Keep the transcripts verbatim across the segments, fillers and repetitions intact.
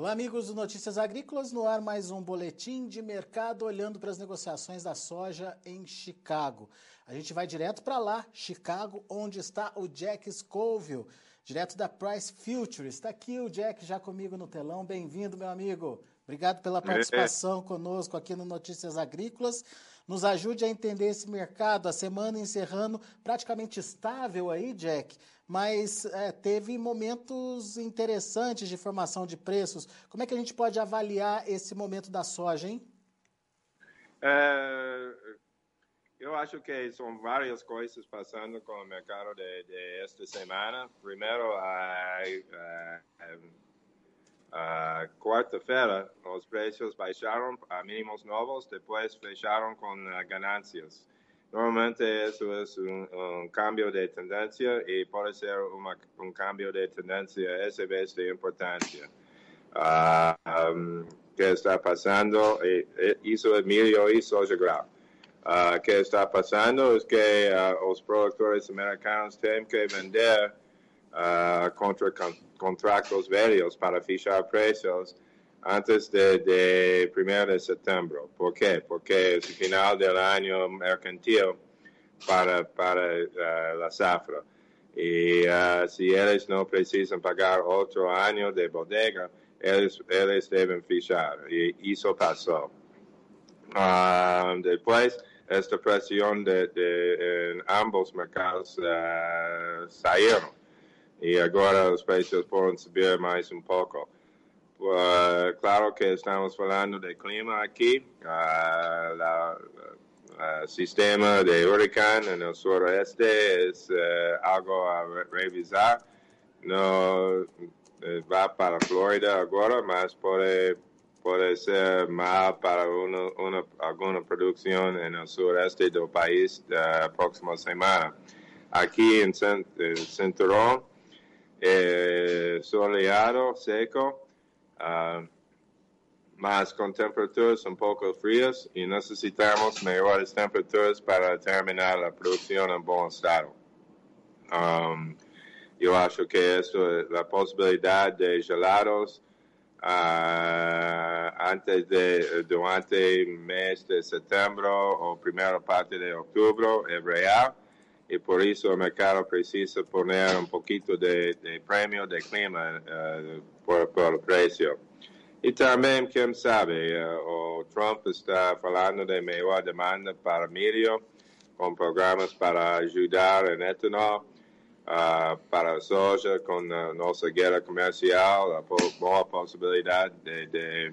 Olá, amigos do Notícias Agrícolas, no ar mais um boletim de mercado olhando para as negociações da soja em Chicago. A gente vai direto para lá, Chicago, onde está o Jack Scoville, direto da Price Futures. Está aqui o Jack já comigo no telão. Bem-vindo, meu amigo. Obrigado pela participação conosco aqui no Notícias Agrícolas. Nos ajude a entender esse mercado, a semana encerrando praticamente estável aí, Jack, mas é, teve momentos interessantes de formação de preços. Como é que a gente pode avaliar esse momento da soja, hein? É, eu acho que são várias coisas passando com o mercado de, de esta semana. Primeiro, a, a, a, a quarta-feira, os preços baixaram a mínimos novos, depois fecharam com uh, ganâncias. Normalmente isso é um, um cambio de tendência e pode ser uma, um cambio de tendência essa vez de importância. Uh, um, que está passando, e, e, isso é milho e soja grau. O uh, que está passando é que uh, os produtores americanos têm que vender uh, contra con contratos velhos para fechar preços antes de, de primeiro de setembro. ¿Por quê? Porque é o final do ano mercantil para, para uh, a safra. E uh, se eles não precisam pagar outro ano de bodega, eles, eles devem fechar. E isso passou. Uh, depois, esta pressão de, de, em ambos mercados uh, saíram. E agora os preços podem subir mais um pouco. Uh, claro que estamos falando de clima aqui. O uh, sistema de huracán no suroeste é uh, algo a revisar. Não uh, vai para a Flórida agora, mas pode, pode ser mal para uma, uma, alguma produção no suroeste do país da próxima semana. Aqui em Cinturão, é soleado, seco, uh, mas com temperaturas um pouco frias e necessitamos melhores temperaturas para terminar a produção em bom estado. Um, eu acho que isso é a possibilidade de gelados uh, antes de, durante o mês de setembro ou primeira parte de outubro é real. E por isso o mercado precisa pôr um pouquinho de, de prêmio de clima uh, por, por o preço. E também, quem sabe, uh, o Trump está falando de maior demanda para milho, com programas para ajudar em etanol, uh, para a soja, com a nossa guerra comercial, a boa possibilidade de, de,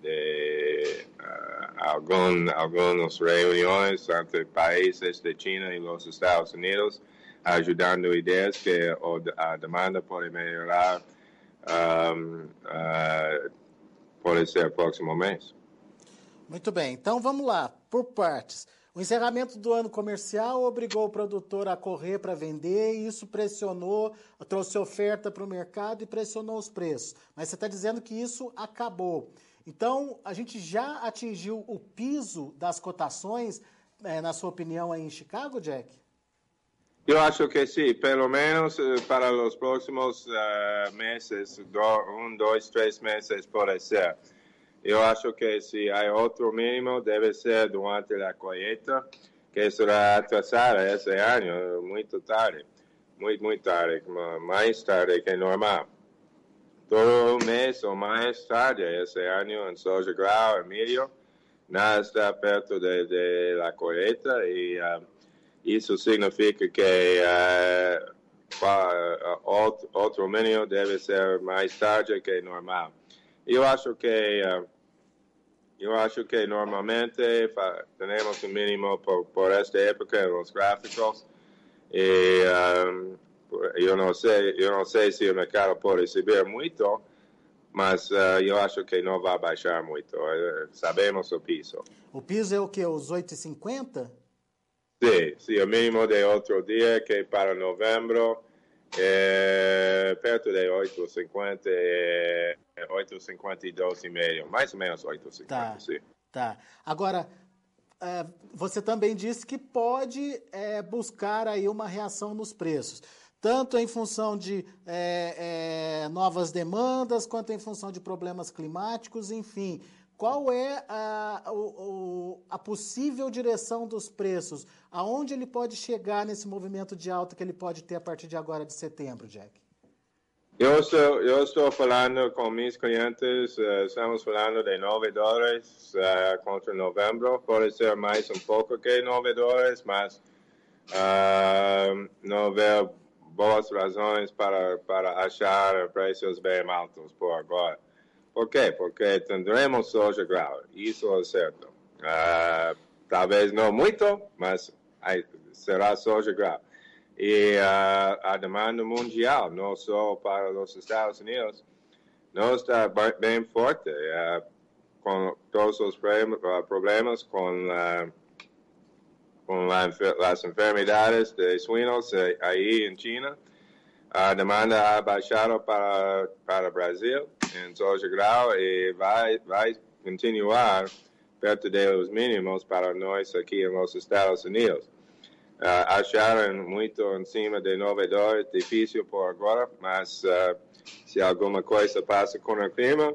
de uh, algum, algumas reuniões entre países de China e os Estados Unidos, ajudando ideias que a demanda pode melhorar um, uh, pode ser próximo mês. Muito bem, então vamos lá, por partes. O encerramento do ano comercial obrigou o produtor a correr para vender e isso pressionou, trouxe oferta para o mercado e pressionou os preços. Mas você está dizendo que isso acabou. Então, a gente já atingiu o piso das cotações, é, na sua opinião, aí em Chicago, Jack? Eu acho que sim, pelo menos para os próximos uh, meses, do, um, dois, três meses pode ser. Eu acho que se há outro mínimo, deve ser durante a colheita, que será atrasada esse ano, muito tarde, muito, muito tarde, mais tarde que normal. Todo mês ou mais tarde esse ano em soja grau e milho, nada está perto de, de la colheita e uh, isso significa que uh, uh, outro, outro mínimo deve ser mais tarde que normal. Eu acho que uh, eu acho que normalmente temos um mínimo por, por esta época nos gráficos e um, eu não sei eu não sei se o mercado pode subir muito, mas uh, eu acho que não vai baixar muito. Uh, sabemos o piso. O piso é o quê? Os oito e cinquenta? Sim, sim, o mínimo de outro dia que para novembro é perto de oito e cinquenta, oito e cinquenta e dois e meio, mais ou menos oito e cinquenta, tá, sim. Tá. Agora, você também disse que pode é, buscar aí uma reação nos preços. tanto em função de é, é, novas demandas, quanto em função de problemas climáticos, enfim. Qual é a, o, a possível direção dos preços? Aonde ele pode chegar nesse movimento de alta que ele pode ter a partir de agora, de setembro, Jack? Eu estou, eu estou falando com meus clientes, uh, estamos falando de nove dólares uh, contra novembro. Pode ser mais um pouco que nove dólares, mas uh, não vejo boas razões para, para achar preços bem altos por agora. Por quê? Porque teremos soja grau, isso é certo. Uh, talvez não muito, mas aí será soja grau. E uh, a demanda mundial, não só para os Estados Unidos, não está bem forte, uh, com todos os problemas com, uh, com la, as enfermedades de suínos uh, aí em China. A demanda ha baixado para, para o Brasil em soja grau e vai, vai continuar perto dos mínimos para nós aqui nos Estados Unidos. Uh, acharam muito em cima de nove dólares, difícil por agora, mas uh, se alguma coisa passa com o clima,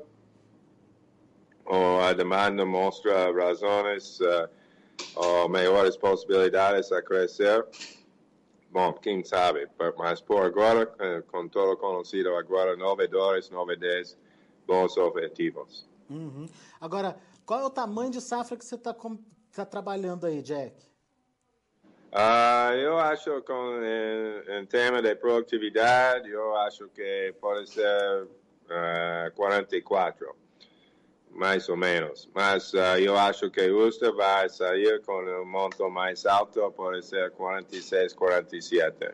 ou a demanda mostra razões uh, ou maiores possibilidades a crescer, bom, quem sabe, mas por agora, com todo conhecido agora, nove dólares, nove dez, bons objetivos. Uhum. Agora, qual é o tamanho de safra que você está tá trabalhando aí, Jack? Uh, eu acho que em, em termos de produtividade, eu acho que pode ser uh, quarenta e quatro, mais ou menos. Mas uh, eu acho que justo vai sair com um monto mais alto, pode ser quarenta e seis, quarenta e sete.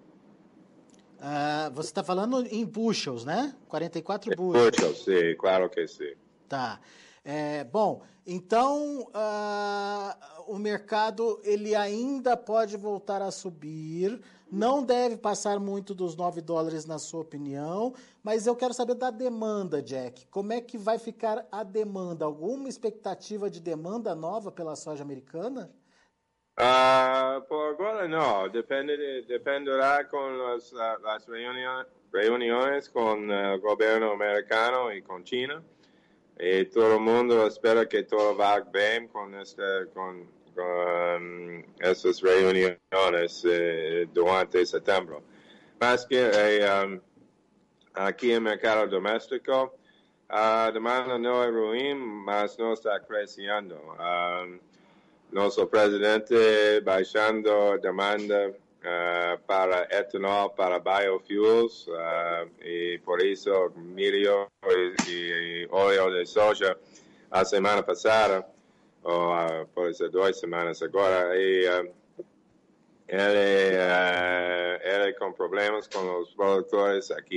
Uh, você está falando em bushels, né? quarenta e quatro bushels. Bushels, sim, claro que sim. Tá. É, bom, então uh, o mercado ele ainda pode voltar a subir, não deve passar muito dos nove dólares na sua opinião, mas eu quero saber da demanda, Jack. Como é que vai ficar a demanda? Alguma expectativa de demanda nova pela soja americana? Uh, por agora não, Depende de, dependerá com as, as reuniões, reuniões com o governo americano e com China. E todo mundo espera que tudo vá bem com, este, com, com essas reuniões eh, durante setembro. Mas que eh, um, aqui no mercado doméstico, a demanda não é ruim, mas não está crescendo. Um, nosso presidente baixando a demanda Uh, para etanol, para biofuels, uh, e por isso milho e, e óleo de soja a semana passada, ou uh, pode ser duas semanas agora, e uh, ele, uh, ele com problemas com os produtores aqui.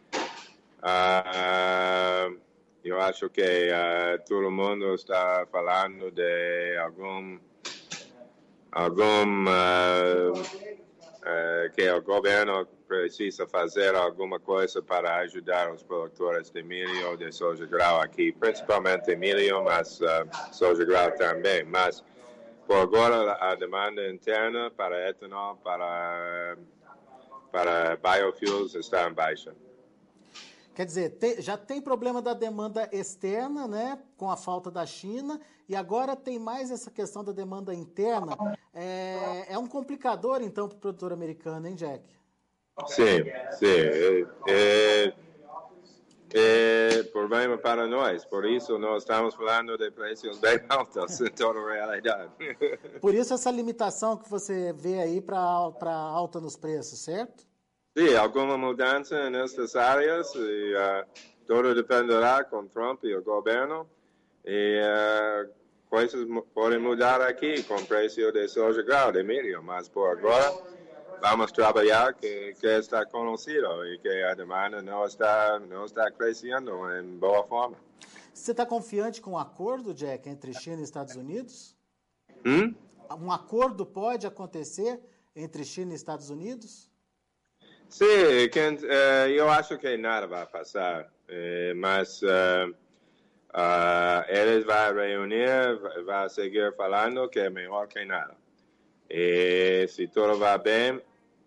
Uh, eu acho que uh, todo mundo está falando de algum algum uh, Uh, que o governo precisa fazer alguma coisa para ajudar os produtores de milho, de soja grau aqui, principalmente milho, mas uh, soja grau também. Mas, por agora, a demanda interna para etanol, para, para biofuels está em baixa. Quer dizer, tem, já tem problema da demanda externa, né, com a falta da China, e agora tem mais essa questão da demanda interna. É, é um complicador, então, para o produtor americano, hein, Jack? Sim, sim. É, é, é problema para nós. Por isso, nós estamos falando de preços bem altos, em toda a realidade. Por isso, essa limitação que você vê aí para alta nos preços, certo? Sim, alguma mudança nessas áreas, e uh, tudo dependerá com Trump e o governo, e uh, coisas podem mudar aqui com o preço de soja grau, de milho, mas por agora vamos trabalhar que, que está conhecido e que a demanda não está, não está crescendo em boa forma. Você está confiante com o acordo, Jack, entre China e Estados Unidos? Hum? Um acordo pode acontecer entre China e Estados Unidos? Sim, Kent, uh, eu acho que nada vai passar, uh, mas uh, uh, eles vão reunir, vão seguir falando que é melhor que nada. E se tudo vai bem,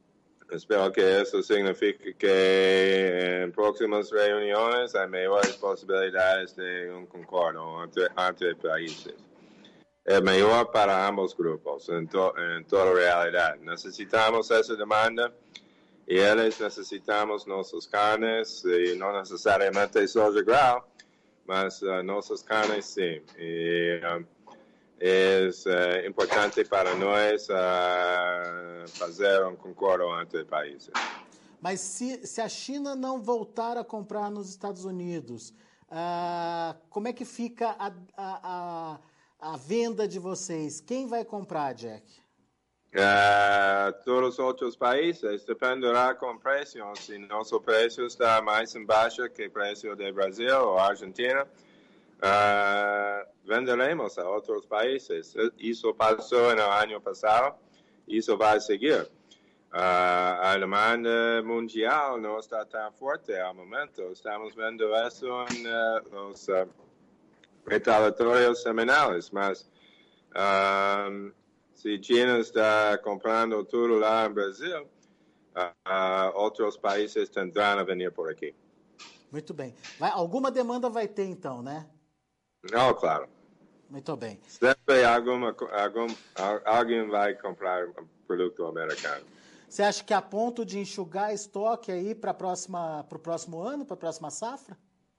Espero que isso signifique que en próximas reuniones hay mejores posibilidades de un acuerdo entre, entre países. Es mejor para ambos grupos, en, to, en toda realidad. Necesitamos esa demanda y ellos necesitamos nuestras carnes, y no necesariamente soja grau, mas uh, nuestras carnes sí. Y, um, es uh, importante para nós uh, fazer um acordo entre países. Mas se, se a China não voltar a comprar nos Estados Unidos, uh, como é que fica a, a, a, a venda de vocês? Quem vai comprar, Jack? Uh, todos os outros países dependerá com o preço. Se nosso preço está mais embaixo que o preço do Brasil ou Argentina, Uh, venderemos a outros países. Isso passou no ano passado, isso vai seguir. Uh, a demanda mundial não está tão forte ao momento. Estamos vendo isso nos uh, retaliatórios semanais, mas uh, se China está comprando tudo lá no Brasil, uh, uh, outros países tentarão vir por aqui. Muito bem. Vai, alguma demanda vai ter então, né? Não, claro. Muito bem. Sempre alguma, algum, alguém vai comprar um produto americano. Você acha que a ponto de enxugar estoque aí para o próximo ano, para a próxima safra?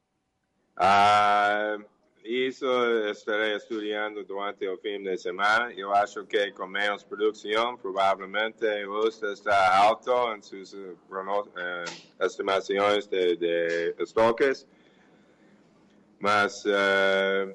Ah, isso eu estarei estudando durante o fim de semana. Eu acho que com menos produção, provavelmente o custo está alto em suas eh, estimações de, de estoques. Mas, uh,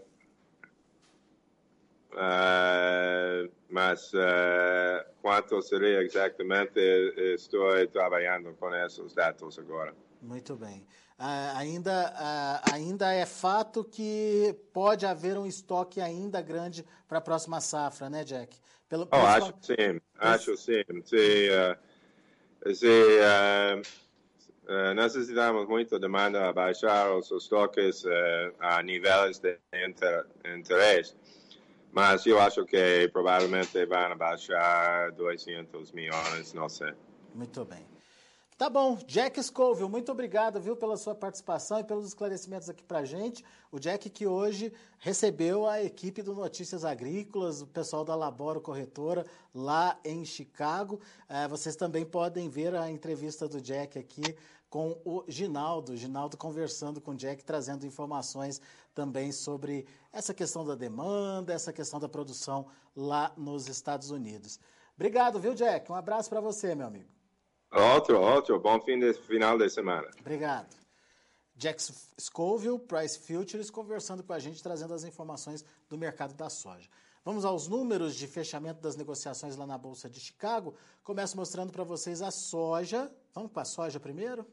uh, mas uh, quanto seria exatamente, estou trabalhando com esses dados agora. Muito bem. Uh, ainda, uh, ainda é fato que pode haver um estoque ainda grande para a próxima safra, né, Jack? Pelo, oh, acho que sim, acho sim. Se, uh, se, uh, Uh, necessitamos muito demanda a baixar os estoques uh, a níveis de inter, interesse, mas eu acho que provavelmente vão baixar duzentos milhões, não sei. Muito bem. Tá bom, Jack Scoville, muito obrigado, viu, pela sua participação e pelos esclarecimentos aqui pra gente. O Jack que hoje recebeu a equipe do Notícias Agrícolas, o pessoal da Laboro Corretora, lá em Chicago. É, vocês também podem ver a entrevista do Jack aqui com o Ginaldo, Ginaldo conversando com o Jack, trazendo informações também sobre essa questão da demanda, essa questão da produção lá nos Estados Unidos. Obrigado, viu, Jack? Um abraço para você, meu amigo. Outro, outro. Bom fim de, final de semana. Obrigado. Jack Scoville, Price Futures, conversando com a gente, trazendo as informações do mercado da soja. Vamos aos números de fechamento das negociações lá na Bolsa de Chicago. Começo mostrando para vocês a soja. Vamos para a soja primeiro?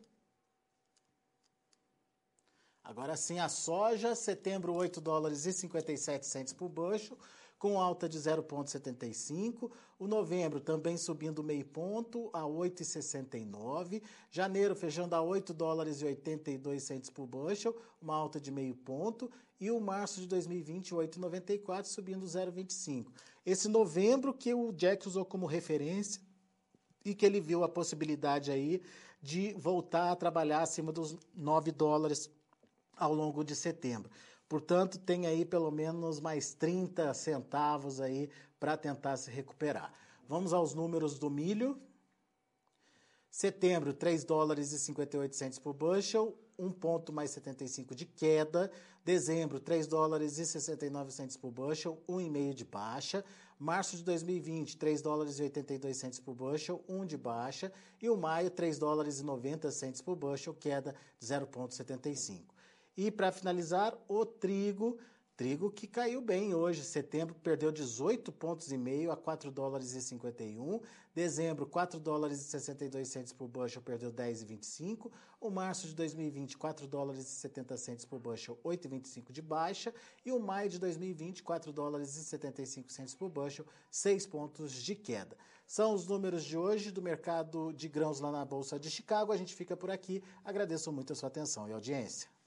Agora sim, a soja, setembro, oito dólares e cinquenta e sete centavos por bushel, com alta de zero vírgula setenta e cinco. O novembro também subindo meio ponto a oito vírgula sessenta e nove. Janeiro fechando a oito dólares e oitenta e dois centavos por bushel, uma alta de meio ponto. E o março de dois mil e vinte, oito vírgula noventa e quatro, subindo zero vírgula vinte e cinco. Esse novembro que o Jack usou como referência e que ele viu a possibilidade aí de voltar a trabalhar acima dos nove dólares ao longo de setembro. Portanto, tem aí pelo menos mais trinta centavos aí para tentar se recuperar. Vamos aos números do milho. Setembro, três dólares e cinquenta e oito centavos por bushel, um ponto mais setenta e cinco de queda. Dezembro, três dólares e sessenta e nove centavos por bushel, um vírgula cinco de baixa. Março de dois mil e vinte, três dólares e oitenta e dois centavos por bushel, um de baixa. E o maio, três dólares e noventa centavos por bushel, queda de zero vírgula setenta e cinco. E para finalizar, o trigo, trigo que caiu bem hoje. Setembro perdeu dezoito pontos e meio a quatro dólares e cinquenta e um. Dezembro, quatro dólares e sessenta e dois centavos por bushel, perdeu dez vírgula vinte e cinco. O março de dois mil e vinte, quatro dólares e setenta centavos por bushel, oito vírgula vinte e cinco de baixa. E o maio de dois mil e vinte, quatro dólares e setenta e cinco centavos por bushel, seis pontos de queda. São os números de hoje do mercado de grãos lá na Bolsa de Chicago. A gente fica por aqui. Agradeço muito a sua atenção e audiência.